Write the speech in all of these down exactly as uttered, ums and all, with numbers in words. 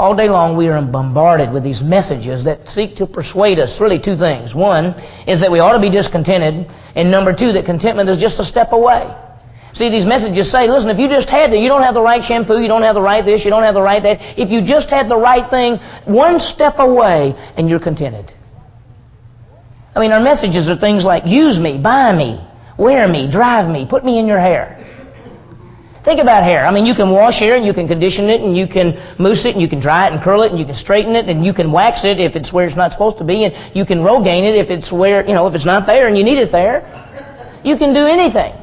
All day long we are bombarded with these messages that seek to persuade us really two things. One is that we ought to be discontented, and number two, that contentment is just a step away. See, these messages say, listen, if you just had that, you don't have the right shampoo, you don't have the right this, you don't have the right that. If you just had the right thing, one step away, and you're contented. I mean, our messages are things like, use me, buy me, wear me, drive me, put me in your hair. Think about hair. I mean, you can wash hair, and you can condition it, and you can mousse it, and you can dry it and curl it, and you can straighten it, and you can wax it if it's where it's not supposed to be, and you can Rogaine it if it's where, you know, if it's not there and you need it there. You can do anything.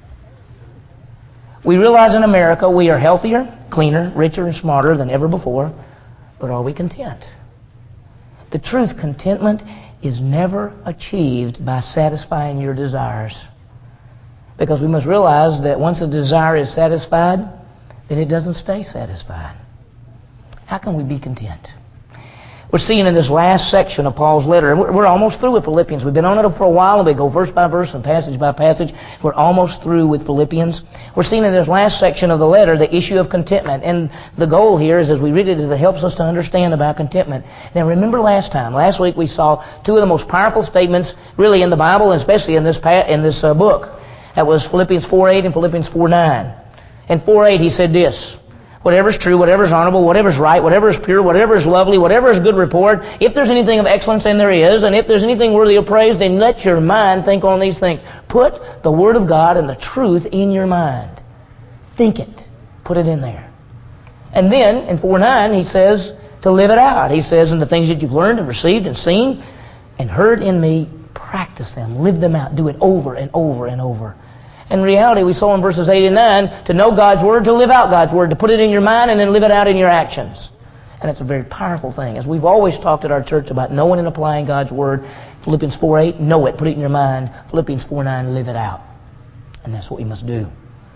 We realize in America we are healthier, cleaner, richer, and smarter than ever before, but are we content? The truth, contentment is never achieved by satisfying your desires. Because we must realize that once a desire is satisfied, then it doesn't stay satisfied. How can we be content? We're seeing in this last section of Paul's letter, and we're almost through with Philippians. We've been on it for a while, and we go verse by verse and passage by passage. We're almost through with Philippians. We're seeing in this last section of the letter the issue of contentment. And the goal here is, as we read it, is that it helps us to understand about contentment. Now remember last time, last week we saw two of the most powerful statements really in the Bible, and especially in this, in this uh, book. That was Philippians four eight and Philippians four nine. In four eight he said this, whatever is true, whatever is honorable, whatever is right, whatever is pure, whatever is lovely, whatever is good report, if there's anything of excellence, and there is, and if there's anything worthy of praise, then let your mind think on these things. Put the Word of God and the truth in your mind. Think it. Put it in there. And then, in four nine, he says to live it out. He says, in the things that you've learned and received and seen and heard in me, practice them, live them out, do it over and over and over. In reality, we saw in verses eight and nine, to know God's Word, to live out God's Word, to put it in your mind and then live it out in your actions. And it's a very powerful thing. As we've always talked at our church about knowing and applying God's Word, Philippians four eight, know it, put it in your mind. Philippians four nine, live it out. And that's what we must do.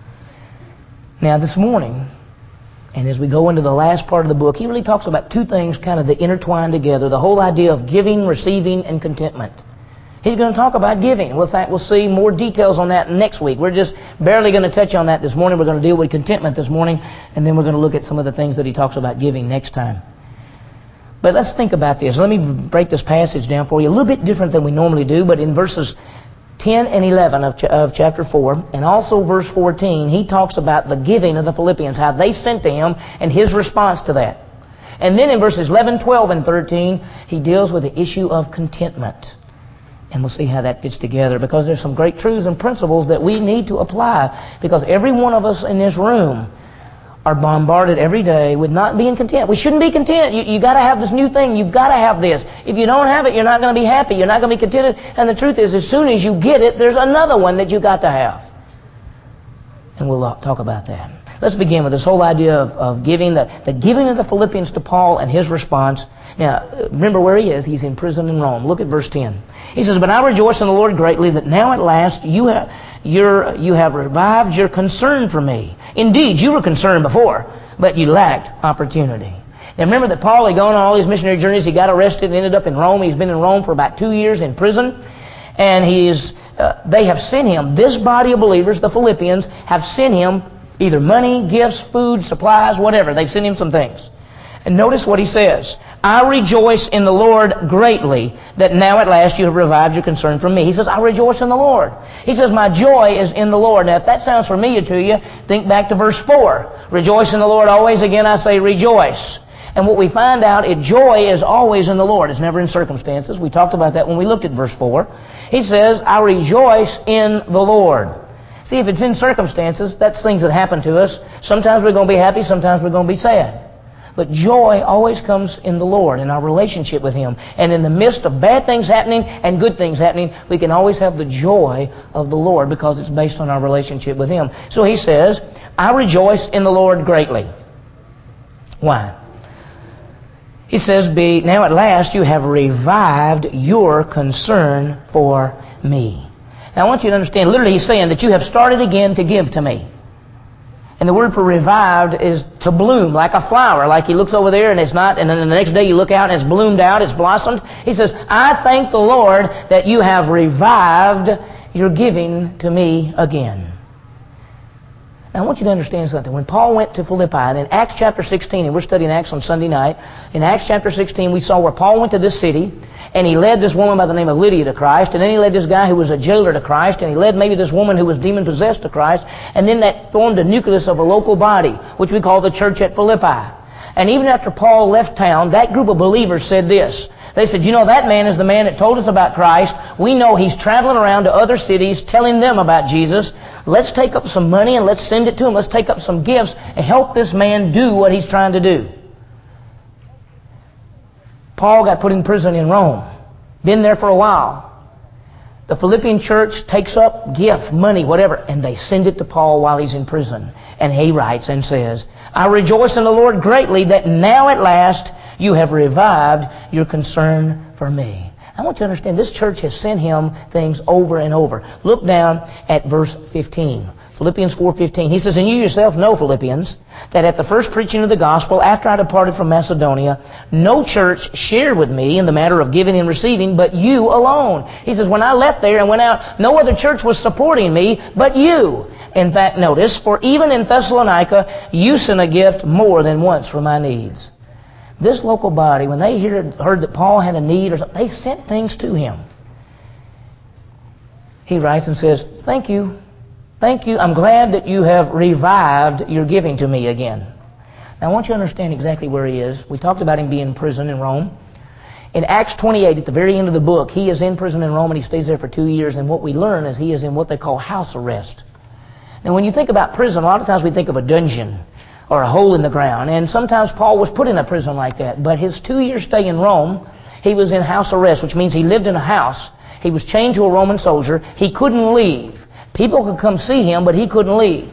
Now this morning, and as we go into the last part of the book, he really talks about two things kind of that intertwine together. The whole idea of giving, receiving, and contentment. He's going to talk about giving. Well, in fact, we'll see more details on that next week. We're just barely going to touch on that this morning. We're going to deal with contentment this morning, and then we're going to look at some of the things that he talks about giving next time. But let's think about this. Let me break this passage down for you. A little bit different than we normally do, but in verses ten and eleven of, ch- of chapter four, and also verse fourteen, he talks about the giving of the Philippians, how they sent to him, and his response to that. And then in verses eleven, twelve, and thirteen, he deals with the issue of contentment. And we'll see how that fits together, because there's some great truths and principles that we need to apply, because every one of us in this room are bombarded every day with not being content. We shouldn't be content. You, you got to have this new thing. You've got to have this. If you don't have it, you're not going to be happy. You're not going to be contented. And the truth is, as soon as you get it, there's another one that you got to have. And we'll talk about that. Let's begin with this whole idea of, of giving, the, the giving of the Philippians to Paul and his response. Now, remember where he is. He's in prison in Rome. Look at verse ten. He says, but I rejoice in the Lord greatly that now at last you have, you're, you have revived your concern for me. Indeed, you were concerned before, but you lacked opportunity. Now remember that Paul had gone on all these missionary journeys. He got arrested and ended up in Rome. He's been in Rome for about two years in prison. And he is, uh, they have sent him, this body of believers, the Philippians, have sent him either money, gifts, food, supplies, whatever. They've sent him some things. And notice what he says. I rejoice in the Lord greatly that now at last you have revived your concern for me. He says, I rejoice in the Lord. He says, my joy is in the Lord. Now, if that sounds familiar to you, think back to verse four. Rejoice in the Lord always. Again, I say rejoice. And what we find out is joy is always in the Lord. It's never in circumstances. We talked about that when we looked at verse four. He says, I rejoice in the Lord. See, if it's in circumstances, that's things that happen to us. Sometimes we're going to be happy, sometimes we're going to be sad. But joy always comes in the Lord, in our relationship with Him. And in the midst of bad things happening and good things happening, we can always have the joy of the Lord because it's based on our relationship with Him. So he says, I rejoice in the Lord greatly. Why? He says, Be now at last you have revived your concern for me. Now I want you to understand, literally he's saying that you have started again to give to me. And the word for revived is to bloom, like a flower. Like he looks over there and it's not, and then the next day you look out and it's bloomed out, it's blossomed. He says, I thank the Lord that you have revived your giving to me again. Now, I want you to understand something. When Paul went to Philippi, and in Acts chapter sixteen, and we're studying Acts on Sunday night, in Acts chapter sixteen, we saw where Paul went to this city, and he led this woman by the name of Lydia to Christ, and then he led this guy who was a jailer to Christ, and he led maybe this woman who was demon-possessed to Christ, and then that formed a nucleus of a local body, which we call the church at Philippi. And even after Paul left town, that group of believers said this. They said, you know, that man is the man that told us about Christ. We know he's traveling around to other cities telling them about Jesus. Let's take up some money and let's send it to him. Let's take up some gifts and help this man do what he's trying to do. Paul got put in prison in Rome. Been there for a while. The Philippian church takes up gift, money, whatever, and they send it to Paul while he's in prison. And he writes and says, I rejoice in the Lord greatly that now at last you have revived your concern for me. I want you to understand this church has sent him things over and over. Look down at verse fifteen. Philippians four fifteen. He says, and you yourself know, Philippians, that at the first preaching of the gospel, after I departed from Macedonia, no church shared with me in the matter of giving and receiving, but you alone. He says, when I left there and went out, no other church was supporting me but you. In fact, notice, for even in Thessalonica, you sent a gift more than once for my needs. This local body, when they heard, heard that Paul had a need or something, they sent things to him. He writes and says, thank you. Thank you. I'm glad that you have revived your giving to me again. Now, I want you to understand exactly where he is. We talked about him being in prison in Rome. In Acts twenty-eight, at the very end of the book, he is in prison in Rome and he stays there for two years. And what we learn is he is in what they call house arrest. Now, when you think about prison, a lot of times we think of a dungeon or a hole in the ground. And sometimes Paul was put in a prison like that. But his two-year stay in Rome, he was in house arrest, which means he lived in a house. He was chained to a Roman soldier. He couldn't leave. People could come see him, but he couldn't leave.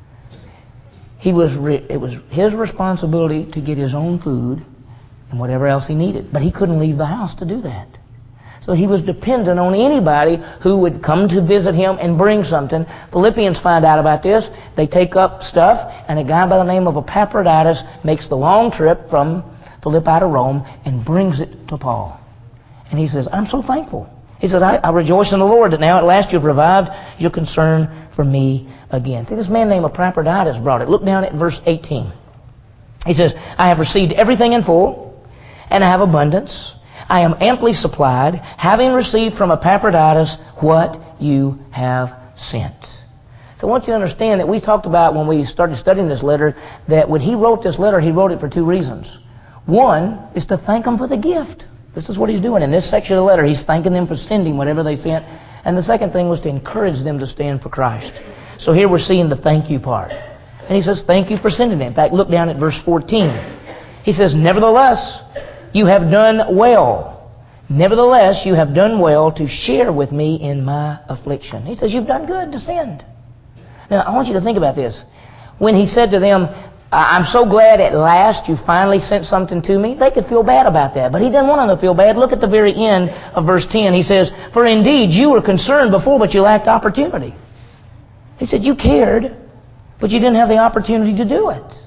He was re- it was his responsibility to get his own food and whatever else he needed. But he couldn't leave the house to do that. So he was dependent on anybody who would come to visit him and bring something. Philippians find out about this. They take up stuff, and a guy by the name of Epaphroditus makes the long trip from Philippi to Rome and brings it to Paul. And he says, I'm so thankful. He says, I, I rejoice in the Lord that now at last you've revived your concern for me again. See, this man named Epaphroditus brought it. Look down at verse eighteen. He says, I have received everything in full, and I have abundance. I am amply supplied, having received from Epaphroditus what you have sent. So I want you to understand that we talked about when we started studying this letter, that when he wrote this letter, he wrote it for two reasons. One is to thank them for the gift. This is what he's doing. In this section of the letter, he's thanking them for sending whatever they sent. And the second thing was to encourage them to stand for Christ. So here we're seeing the thank you part. And he says, thank you for sending it. In fact, look down at verse fourteen. He says, nevertheless, you have done well. Nevertheless, you have done well to share with me in my affliction. He says, you've done good to send. Now, I want you to think about this. When he said to them, I'm so glad at last you finally sent something to me, they could feel bad about that. But he didn't want them to feel bad. Look at the very end of verse ten. He says, for indeed you were concerned before, but you lacked opportunity. He said, you cared, but you didn't have the opportunity to do it.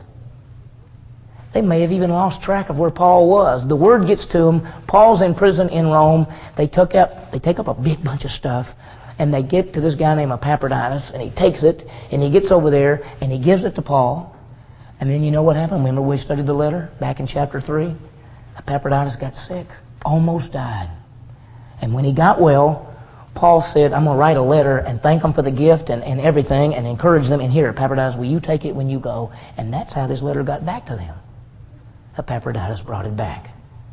They may have even lost track of where Paul was. The word gets to them. Paul's in prison in Rome. They took up, they take up a big bunch of stuff, and they get to this guy named Epaphroditus, and he takes it, and he gets over there, and he gives it to Paul. And then you know what happened? Remember we studied the letter back in chapter three? Epaphroditus got sick, almost died. And when he got well, Paul said, I'm going to write a letter and thank them for the gift and, and everything and encourage them. And here, Epaphroditus, will you take it when you go? And that's how this letter got back to them. Epaphroditus brought it back.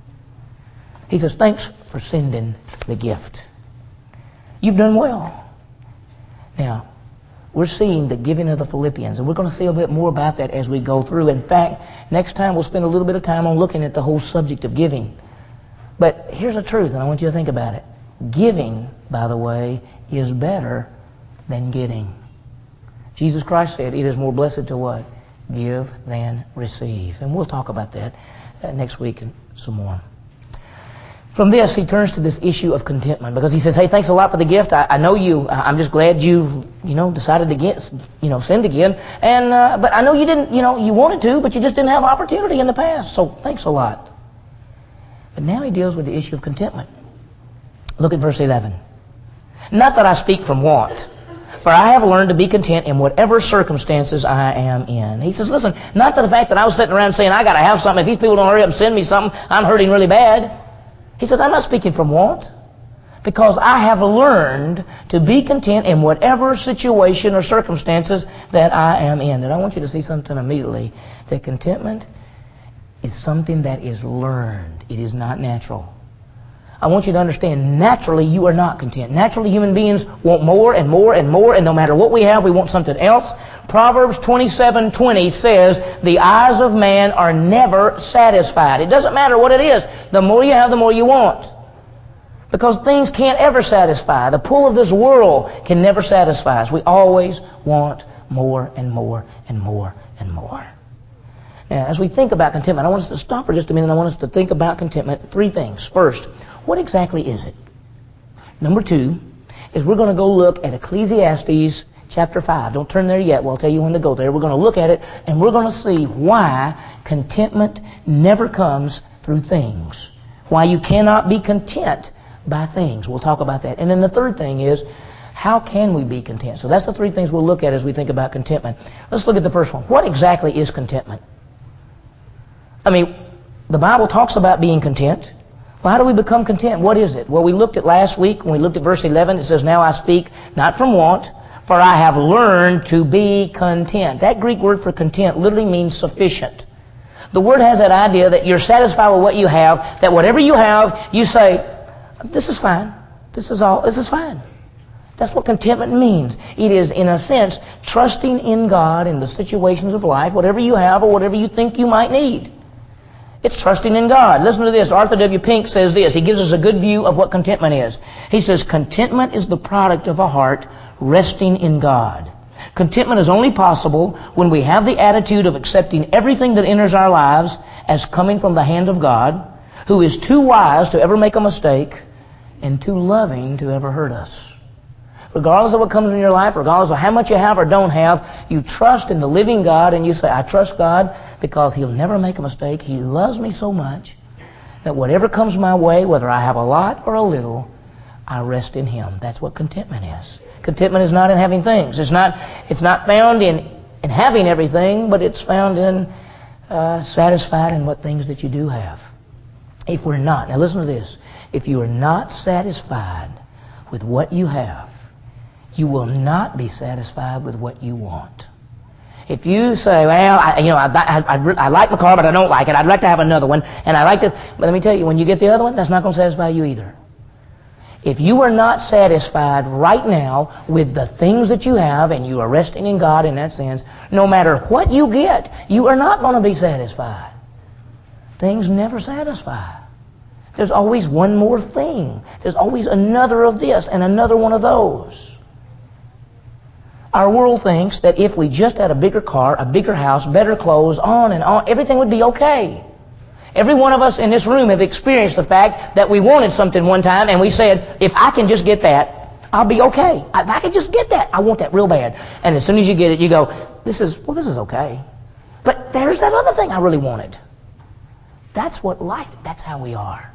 He says, thanks for sending the gift. You've done well. Now, we're seeing the giving of the Philippians, and we're going to see a bit more about that as we go through. In fact, next time we'll spend a little bit of time on looking at the whole subject of giving. But here's the truth, and I want you to think about it. Giving, by the way, is better than getting. Jesus Christ said, it is more blessed to what? Give than receive. And we'll talk about that uh, next week and some more. From this, he turns to this issue of contentment, because he says, hey, thanks a lot for the gift. I, I know you, I'm just glad you've, you know, decided to get, you know, send again. And, uh, but I know you didn't, you know, you wanted to, but you just didn't have opportunity in the past. So thanks a lot. But now he deals with the issue of contentment. Look at verse eleven. Not that I speak from want. for I have learned to be content in whatever circumstances I am in. He says, listen, not to the fact that I was sitting around saying, I got to have something. If these people don't hurry up and send me something, I'm hurting really bad. He says, I'm not speaking from want, because I have learned to be content in whatever situation or circumstances that I am in. And I want you to see something immediately, that contentment is something that is learned. It is not natural. I want you to understand, naturally you are not content. Naturally human beings want more and more and more, and no matter what we have, we want something else. Proverbs twenty-seven twenty says, the eyes of man are never satisfied. It doesn't matter what it is. The more you have, the more you want. Because things can't ever satisfy. The pull of this world can never satisfy us. We always want more and more and more and more. Now, as we think about contentment, I want us to stop for just a minute. I want us to think about contentment. Three things. First, what exactly is it? Number two is we're going to go look at Ecclesiastes chapter five. Don't turn there yet. We'll tell you when to go there. We're going to look at it, and we're going to see why contentment never comes through things. Why you cannot be content by things. We'll talk about that. And then the third thing is, how can we be content? So that's the three things we'll look at as we think about contentment. Let's look at the first one. What exactly is contentment? I mean, the Bible talks about being content. Well, how do we become content? What is it? Well, we looked at last week when we looked at verse eleven. It says, now I speak not from want, for I have learned to be content. That Greek word for content literally means sufficient. The word has that idea that you're satisfied with what you have, that whatever you have, you say, this is fine. This is all. This is fine. That's what contentment means. It is, in a sense, trusting in God in the situations of life, whatever you have or whatever you think you might need. It's trusting in God. Listen to this. Arthur W. Pink says this. He gives us a good view of what contentment is. He says, contentment is the product of a heart resting in God. Contentment is only possible when we have the attitude of accepting everything that enters our lives as coming from the hand of God, who is too wise to ever make a mistake and too loving to ever hurt us. Regardless of what comes in your life, regardless of how much you have or don't have, you trust in the living God, and you say, I trust God because He'll never make a mistake. He loves me so much that whatever comes my way, whether I have a lot or a little, I rest in Him. That's what contentment is. Contentment is not in having things. It's not, it's not found in, in having everything, but it's found in uh, satisfied in what things that you do have. If we're not, now listen to this, if you are not satisfied with what you have, you will not be satisfied with what you want. If you say, well, I, you know, I, I, I, I like my car, but I don't like it. I'd like to have another one, and I like this. But let me tell you, when you get the other one, that's not going to satisfy you either. If you are not satisfied right now with the things that you have, and you are resting in God in that sense, no matter what you get, you are not going to be satisfied. Things never satisfy. There's always one more thing. There's always another of this and another one of those. Our world thinks that if we just had a bigger car, a bigger house, better clothes, on and on, everything would be okay. Every one of us in this room have experienced the fact that we wanted something one time and we said, if I can just get that, I'll be okay. If I can just get that, I want that real bad. And as soon as you get it, you go, this is, well, this is okay. But there's that other thing I really wanted. That's what life, that's how we are.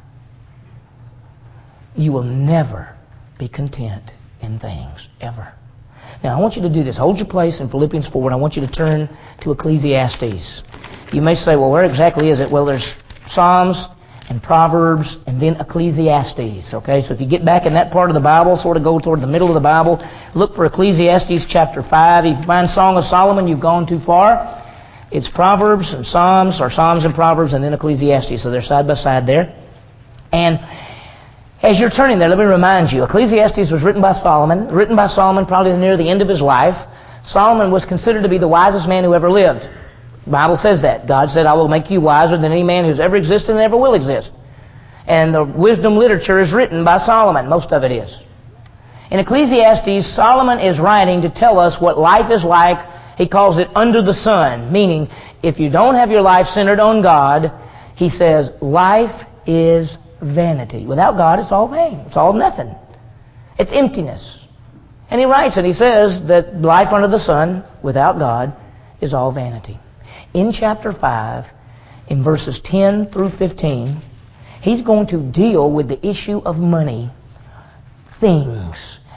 You will never be content in things, ever. Now, I want you to do this. Hold your place in Philippians four, and I want you to turn to Ecclesiastes. You may say, well, where exactly is it? Well, there's Psalms and Proverbs and then Ecclesiastes. Okay, so if you get back in that part of the Bible, sort of go toward the middle of the Bible, look for Ecclesiastes chapter five. If you find Song of Solomon, you've gone too far. It's Proverbs and Psalms, or Psalms and Proverbs, and then Ecclesiastes. So they're side by side there. And as you're turning there, let me remind you, Ecclesiastes was written by Solomon, written by Solomon probably near the end of his life. Solomon was considered to be the wisest man who ever lived. The Bible says that. God said, I will make you wiser than any man who's ever existed and ever will exist. And the wisdom literature is written by Solomon. Most of it is. In Ecclesiastes, Solomon is writing to tell us what life is like. He calls it under the sun, meaning if you don't have your life centered on God, he says, life is vanity. Without God, it's all vain. It's all nothing. It's emptiness. And he writes and he says that life under the sun, without God, is all vanity. In chapter five, in verses ten through fifteen, he's going to deal with the issue of money, things,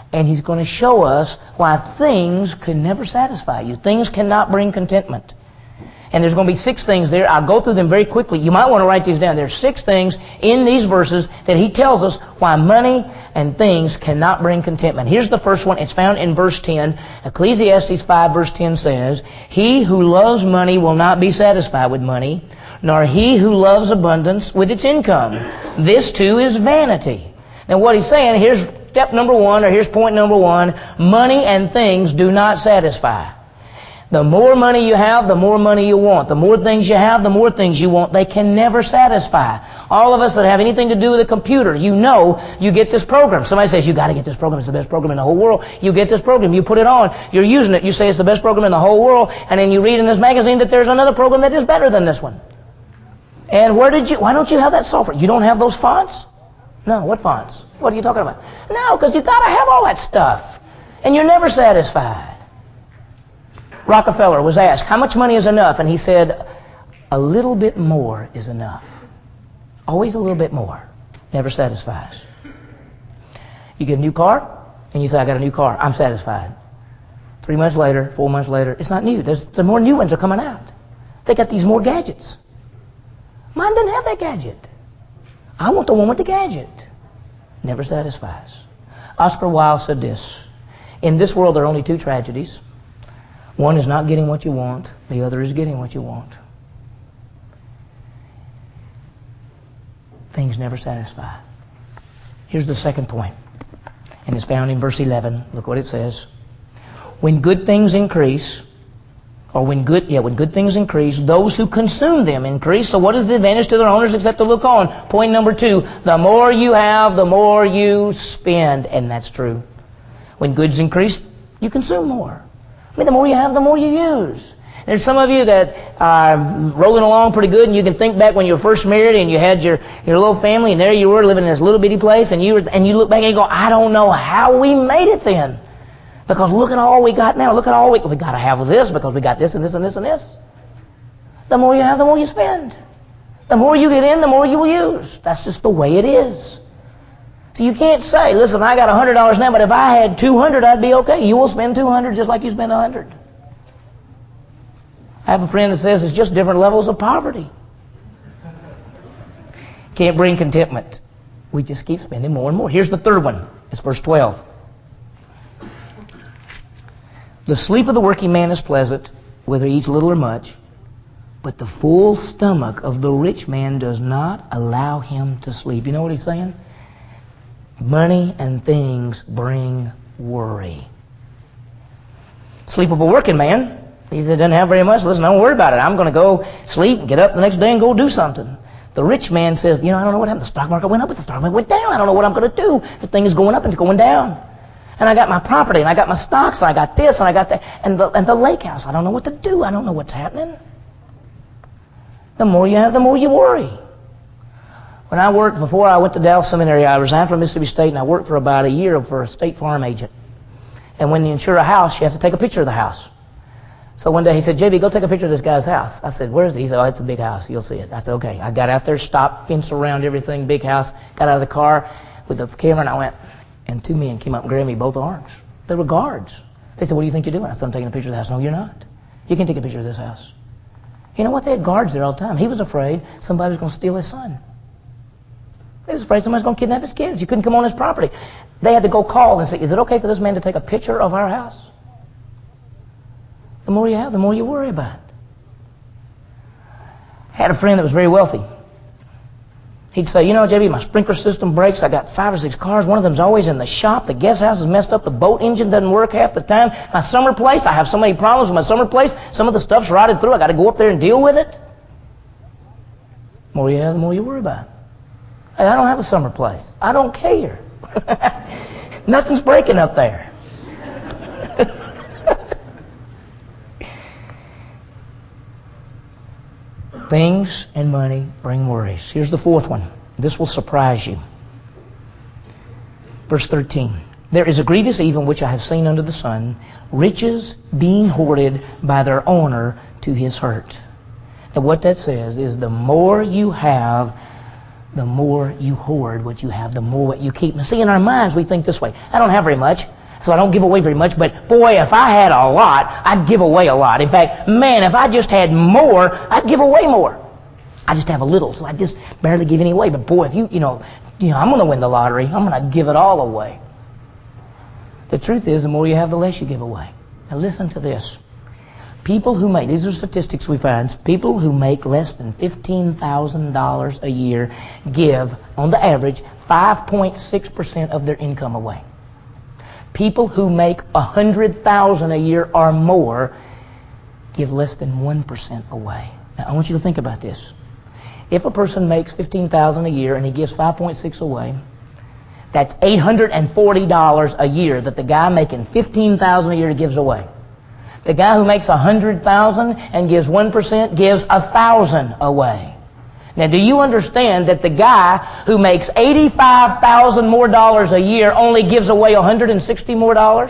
And He's going to show us why things can never satisfy you. Things cannot bring contentment. And there's going to be six things there. I'll go through them very quickly. You might want to write these down. There's six things in these verses that He tells us why money and things cannot bring contentment. Here's the first one. It's found in verse ten. Ecclesiastes five verse ten says, He who loves money will not be satisfied with money, nor he who loves abundance with its income. This too is vanity. Now what he's saying, here's step number one, or here's point number one. Money and things do not satisfy. The more money you have, the more money you want. The more things you have, the more things you want. They can never satisfy. All of us that have anything to do with a computer, you know you get this program. Somebody says, you got to get this program. It's the best program in the whole world. You get this program. You put it on. You're using it. You say it's the best program in the whole world. And then you read in this magazine that there's another program that is better than this one. And where did you, why don't you have that software? You don't have those fonts? No, what fonts? What are you talking about? No, because you got to have all that stuff. And you're never satisfied. Rockefeller was asked, how much money is enough? And he said, a little bit more is enough. Always a little bit more. Never satisfies. You get a new car, and you say, I got a new car. I'm satisfied. Three months later, four months later, it's not new. There's, the more new ones are coming out. They got these more gadgets. Mine doesn't have that gadget. I want the one with the gadget. Never satisfies. Oscar Wilde said this, in this world there are only two tragedies. One is not getting what you want. The other is getting what you want. Things never satisfy. Here's the second point, and it's found in verse eleven. Look what it says. When good things increase, or when good, yeah, when good things increase, those who consume them increase. So what is the advantage to their owners except to look on? Point number two, the more you have, the more you spend. And that's true. When goods increase, you consume more. I mean, the more you have, the more you use. There's some of you that are rolling along pretty good, and you can think back when you were first married and you had your, your little family, and there you were living in this little bitty place, and you were, and you look back and you go, I don't know how we made it then. Because look at all we got now. Look at all we, we got to have this because we got this and this and this and this. The more you have, the more you spend. The more you get in, the more you will use. That's just the way it is. So you can't say, listen, I got one hundred dollars now, but if I had two hundred dollars, I'd be okay. You will spend two hundred dollars just like you spend one hundred dollars. I have a friend that says it's just different levels of poverty. Can't bring contentment. We just keep spending more and more. Here's the third one. It's verse twelve. The sleep of the working man is pleasant, whether he eats little or much, but the full stomach of the rich man does not allow him to sleep. You know what he's saying? Money and things bring worry. Sleep of a working man, he doesn't have very much. Listen, don't worry about it. I'm going to go sleep and get up the next day and go do something. The rich man says, you know, I don't know what happened. The stock market went up, but the stock market went down. I don't know what I'm going to do. The thing is going up and it's going down. And I got my property, and I got my stocks, and I got this, and I got that, and the, and the lake house. I don't know what to do. I don't know what's happening. The more you have, the more you worry. When I worked, before I went to Dallas Seminary, I resigned from Mississippi State, and I worked for about a year for a State Farm agent. And when you insure a house, you have to take a picture of the house. So one day he said, J B, go take a picture of this guy's house. I said, where is it? He said, oh, it's a big house. You'll see it. I said, okay. I got out there, stopped, fence around everything, big house, got out of the car with the camera, and I went, and two men came up and grabbed me both arms. They were guards. They said, what do you think you're doing? I said, I'm taking a picture of the house. No, you're not. You can take a picture of this house. You know what? They had guards there all the time. He was afraid somebody was going to steal his son. He was afraid somebody was going to kidnap his kids. You couldn't come on his property. They had to go call and say, is it okay for this man to take a picture of our house? The more you have, the more you worry about. I had a friend that was very wealthy. He'd say, you know, J B, my sprinkler system breaks. I got five or six cars. One of them's always in the shop. The guest house is messed up. The boat engine doesn't work half the time. My summer place, I have so many problems with my summer place. Some of the stuff's rotted through. I got to go up there and deal with it. The more you have, the more you worry about. Hey, I don't have a summer place. I don't care. Nothing's breaking up there. Things and money bring worries. Here's the fourth one. This will surprise you. Verse thirteen. There is a grievous evil which I have seen under the sun, riches being hoarded by their owner to his hurt. Now what that says is the more you have, the more you hoard what you have, the more what you keep. Now see, in our minds we think this way. I don't have very much. So I don't give away very much, but boy, if I had a lot, I'd give away a lot. In fact, man, if I just had more, I'd give away more. I just have a little, so I just barely give any away. But boy, if you, you know, you know, I'm going to win the lottery. I'm going to give it all away. The truth is, the more you have, the less you give away. Now listen to this. People who make, these are statistics we find, people who make less than fifteen thousand dollars a year give, on the average, five point six percent of their income away. People who make one hundred thousand dollars a year or more give less than one percent away. Now I want you to think about this. If a person makes fifteen thousand dollars a year and he gives five point six away, that's eight hundred forty dollars a year that the guy making fifteen thousand dollars a year gives away. The guy who makes one hundred thousand dollars and gives one percent gives one thousand dollars away. Now, do you understand that the guy who makes eighty-five thousand dollars more dollars a year only gives away one hundred sixty more dollars?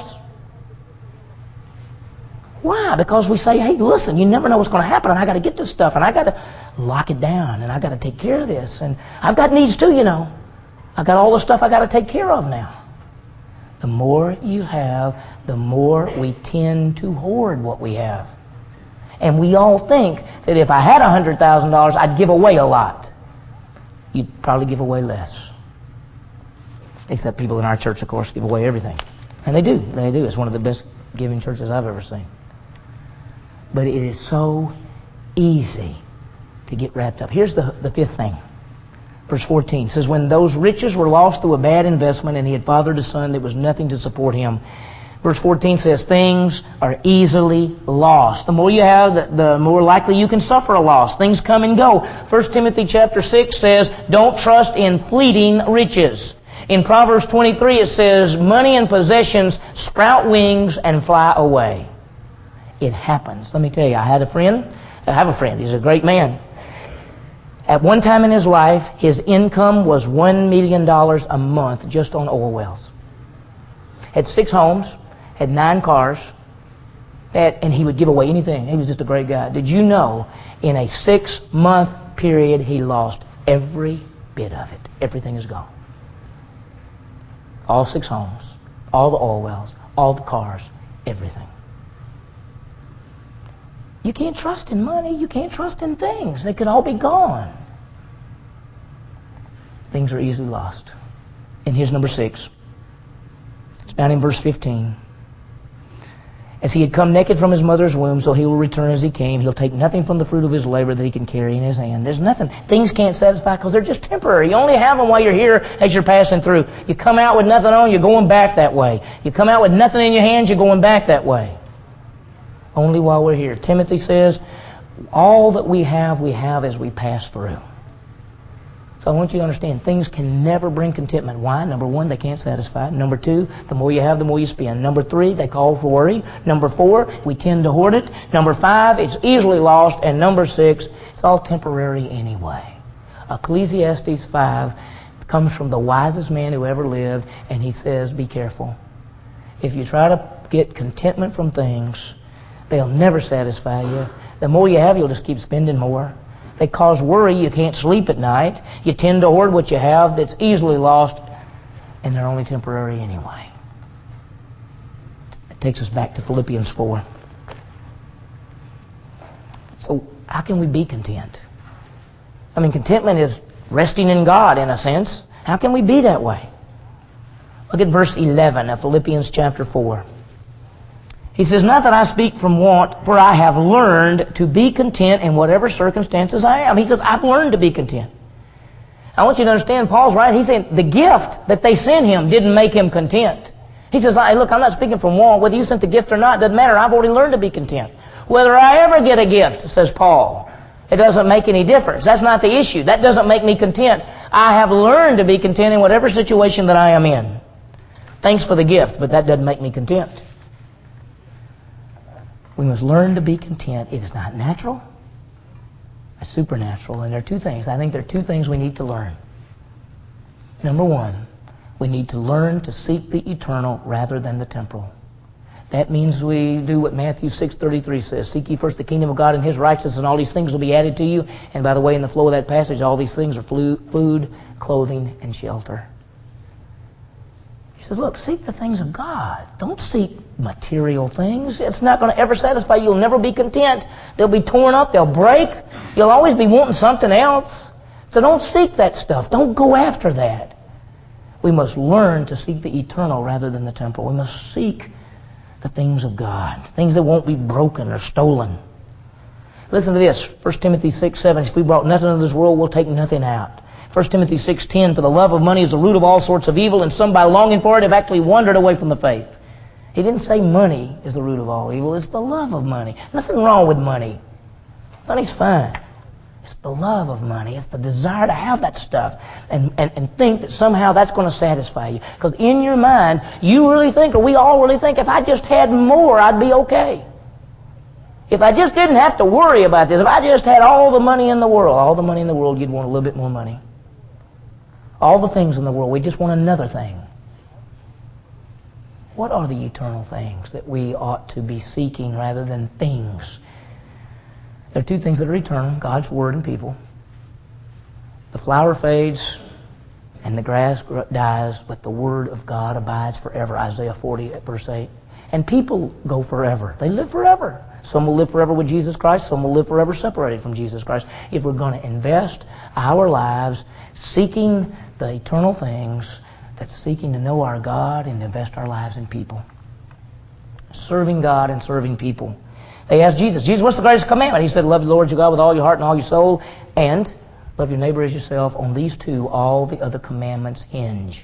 Why? Because we say, hey, listen, you never know what's going to happen, and I got to get this stuff, and I got to lock it down, and I got to take care of this, and I've got needs too, you know. I got all the stuff I got to take care of now. The more you have, the more we tend to hoard what we have. And we all think that if I had one hundred thousand dollars, I'd give away a lot. You'd probably give away less. Except people in our church, of course, give away everything. And they do. They do. It's one of the best giving churches I've ever seen. But it is so easy to get wrapped up. Here's the, the fifth thing. Verse fourteen says, when those riches were lost through a bad investment and he had fathered a son, there was nothing to support him. Verse fourteen says, things are easily lost. The more you have, the, the more likely you can suffer a loss. Things come and go. First Timothy chapter six says, don't trust in fleeting riches. In Proverbs twenty-three it says, money and possessions sprout wings and fly away. It happens. Let me tell you, I had a friend. I have a friend. He's a great man. At one time in his life, his income was one million dollars a month just on oil wells. Had six homes, had nine cars, had, and he would give away anything. He was just a great guy. Did you know, in a six-month period, he lost every bit of it. Everything is gone. All six homes, all the oil wells, all the cars, everything. You can't trust in money. You can't trust in things. They could all be gone. Things are easily lost. And here's number six. It's found in verse fifteen. As he had come naked from his mother's womb, so he will return as he came. He'll take nothing from the fruit of his labor that he can carry in his hand. There's nothing. Things can't satisfy because they're just temporary. You only have them while you're here as you're passing through. You come out with nothing on, you're going back that way. You come out with nothing in your hands, you're going back that way. Only while we're here. Timothy says, all that we have, we have as we pass through. So I want you to understand, things can never bring contentment. Why? Number one, they can't satisfy. Number two, the more you have, the more you spend. Number three, they call for worry. Number four, we tend to hoard it. Number five, it's easily lost. And number six, it's all temporary anyway. Ecclesiastes five comes from the wisest man who ever lived, and he says, be careful. If you try to get contentment from things, they'll never satisfy you. The more you have, you'll just keep spending more. They cause worry. You can't sleep at night. You tend to hoard what you have that's easily lost, and they're only temporary anyway. It takes us back to Philippians four. So how can we be content? I mean, contentment is resting in God in a sense. How can we be that way? Look at verse eleven of Philippians chapter four. He says, not that I speak from want, for I have learned to be content in whatever circumstances I am. He says, I've learned to be content. I want you to understand, Paul's right. He's saying the gift that they sent him didn't make him content. He says, hey, look, I'm not speaking from want. Whether you sent the gift or not, doesn't matter. I've already learned to be content. Whether I ever get a gift, says Paul, it doesn't make any difference. That's not the issue. That doesn't make me content. I have learned to be content in whatever situation that I am in. Thanks for the gift, but that doesn't make me content. We must learn to be content. It is not natural. It's supernatural. And there are two things. I think there are two things we need to learn. Number one, we need to learn to seek the eternal rather than the temporal. That means we do what Matthew six thirty-three says. Seek ye first the kingdom of God and His righteousness, and all these things will be added to you. And by the way, in the flow of that passage, all these things are food, clothing, and shelter. He says, look, seek the things of God. Don't seek material things. It's not going to ever satisfy you. You'll never be content. They'll be torn up. They'll break. You'll always be wanting something else. So don't seek that stuff. Don't go after that. We must learn to seek the eternal rather than the temporal. We must seek the things of God, things that won't be broken or stolen. Listen to this, First Timothy six seven, if we brought nothing into this world, we'll take nothing out. First Timothy six ten, for the love of money is the root of all sorts of evil, and some by longing for it have actually wandered away from the faith. He didn't say money is the root of all evil, it's the love of money. Nothing wrong with money. Money's fine. It's the love of money. It's the desire to have that stuff and, and, and think that somehow that's going to satisfy you. Because in your mind, you really think, or we all really think, if I just had more, I'd be okay. If I just didn't have to worry about this, if I just had all the money in the world, all the money in the world, you'd want a little bit more money. All the things in the world, we just want another thing. What are the eternal things that we ought to be seeking rather than things? There are two things that are eternal, God's Word and people. The flower fades and the grass dies, but the Word of God abides forever, Isaiah forty, verse eight. And people go forever. They live forever. Some will live forever with Jesus Christ. Some will live forever separated from Jesus Christ. If we're going to invest our lives seeking the eternal things, that's seeking to know our God and invest our lives in people. Serving God and serving people. They asked Jesus, Jesus, what's the greatest commandment? He said, love the Lord your God with all your heart and all your soul, and love your neighbor as yourself. On these two, all the other commandments hinge.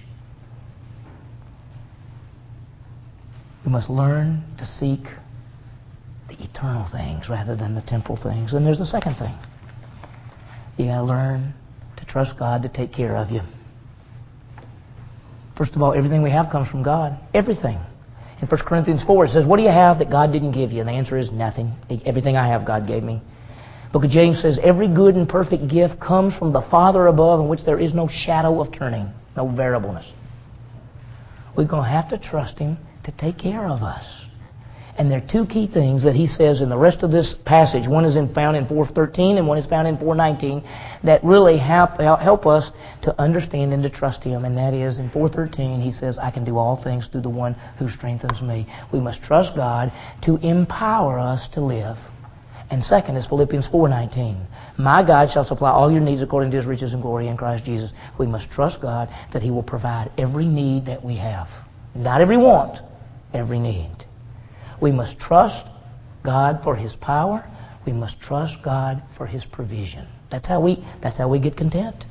We must learn to seek the eternal things rather than the temporal things. And there's the second thing. You got to learn to trust God to take care of you. First of all, everything we have comes from God. Everything. In First Corinthians four, it says, what do you have that God didn't give you? And the answer is nothing. Everything I have, God gave me. Book of James says, every good and perfect gift comes from the Father above, in which there is no shadow of turning, no variableness. We're going to have to trust Him to take care of us. And there are two key things that he says in the rest of this passage. One is in, found in four thirteen and one is found in four nineteen that really help, help us to understand and to trust Him. And that is in four thirteen he says, I can do all things through the one who strengthens me. We must trust God to empower us to live. And second is Philippians four nineteen. My God shall supply all your needs according to His riches and glory in Christ Jesus. We must trust God that He will provide every need that we have. Not every want, every need. We must trust God for His power. We must trust God for His provision. That's how we, that's how we get content.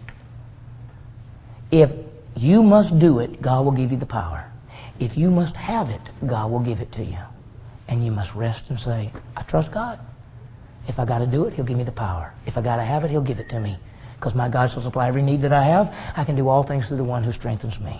If you must do it, God will give you the power. If you must have it, God will give it to you. And you must rest and say, I trust God. If I got to do it, He'll give me the power. If I got to have it, He'll give it to me. Because my God shall supply every need that I have. I can do all things through the one who strengthens me.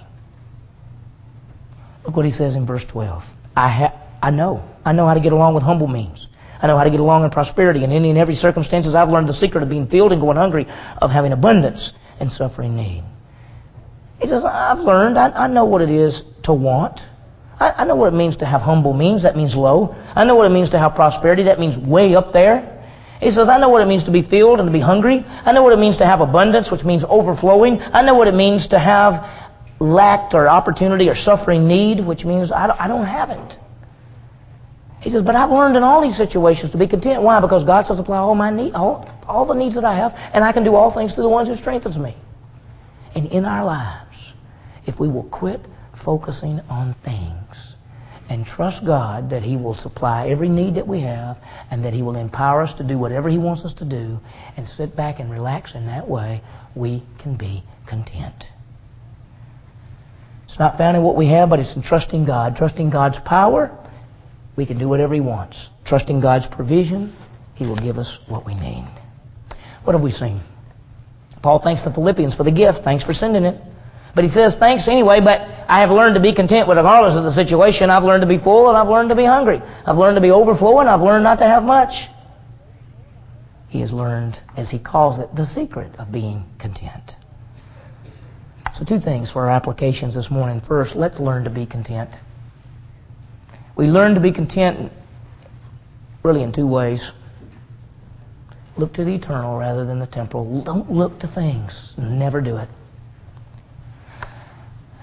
Look what he says in verse twelve. I ha- I know. I know how to get along with humble means. I know how to get along in prosperity. And in any and every circumstances, I've learned the secret of being filled and going hungry, of having abundance and suffering need. He says, I've learned. I, I know what it is to want. I, I know what it means to have humble means. That means low. I know what it means to have prosperity. That means way up there. He says, I know what it means to be filled and to be hungry. I know what it means to have abundance, which means overflowing. I know what it means to have lacked or opportunity or suffering need, which means I don't, I don't have it. He says, but I've learned in all these situations to be content. Why? Because God shall supply all my need, all, all the needs that I have, and I can do all things through the one who strengthens me. And in our lives, if we will quit focusing on things and trust God that He will supply every need that we have and that He will empower us to do whatever He wants us to do and sit back and relax in that way, we can be content. It's not found in what we have, but it's in trusting God. Trusting God's power, we can do whatever He wants. Trusting God's provision, He will give us what we need. What have we seen? Paul thanks the Philippians for the gift. Thanks for sending it. But he says, thanks anyway, but I have learned to be content with regardless of the situation. I've learned to be full and I've learned to be hungry. I've learned to be overflowing. I've learned not to have much. He has learned, as he calls it, the secret of being content. So two things for our applications this morning. First, let's learn to be content. We learn to be content really in two ways. Look to the eternal rather than the temporal. Don't look to things. Never do it.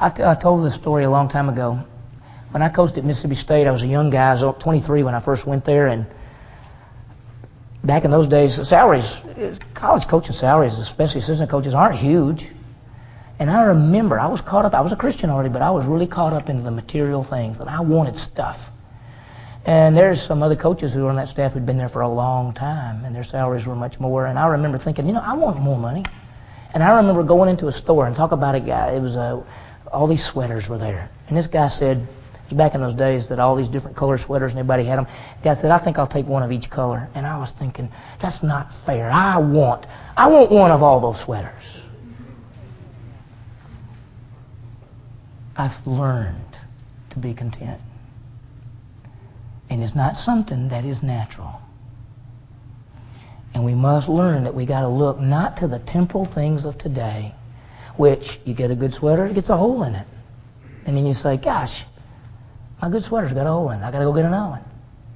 I, t- I told this story a long time ago. When I coached at Mississippi State, I was a young guy. I was twenty-three when I first went there, and back in those days, the salaries, college coaching salaries, especially assistant coaches, aren't huge. And I remember I was caught up. I was a Christian already, but I was really caught up into the material things, that I wanted stuff. And there's some other coaches who were on that staff who'd been there for a long time, and their salaries were much more. And I remember thinking, you know, I want more money. And I remember going into a store and talk about a guy. It was a, all these sweaters were there, and this guy said, it was back in those days that all these different color sweaters and everybody had them. The guy said, I think I'll take one of each color. And I was thinking, that's not fair. I want, I want one of all those sweaters. I've learned to be content. And it's not something that is natural. And we must learn that we got to look not to the temporal things of today, which you get a good sweater, it gets a hole in it. And then you say, gosh, my good sweater's got a hole in it. I got to go get another one.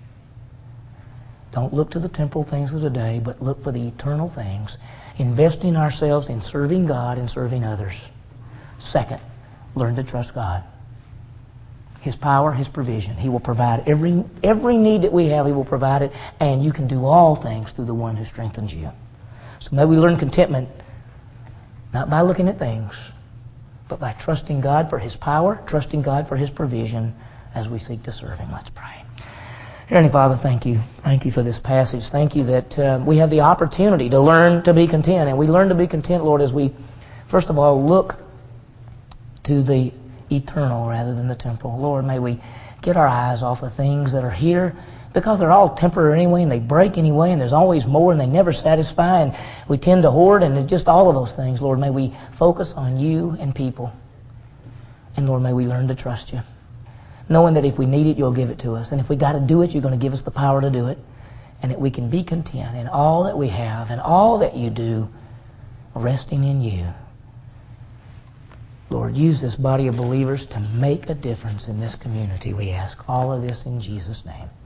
Don't look to the temporal things of today, but look for the eternal things, investing ourselves in serving God and serving others. Second, learn to trust God. His power, His provision. He will provide every every need that we have. He will provide it, and you can do all things through the one who strengthens you. So may we learn contentment not by looking at things, but by trusting God for His power, trusting God for His provision as we seek to serve Him. Let's pray. Heavenly Father, thank you. Thank you for this passage. Thank you that uh, we have the opportunity to learn to be content. And we learn to be content, Lord, as we, first of all, look to the eternal rather than the temporal. Lord, may we get our eyes off of things that are here, because they're all temporary anyway, and they break anyway, and there's always more, and they never satisfy, and we tend to hoard, and it's just all of those things. Lord, may we focus on you and people. And Lord, may we learn to trust you, knowing that if we need it, you'll give it to us. And if we got to do it, you're going to give us the power to do it. And that we can be content in all that we have and all that you do, resting in you. Lord, use this body of believers to make a difference in this community. We ask all of this in Jesus' name.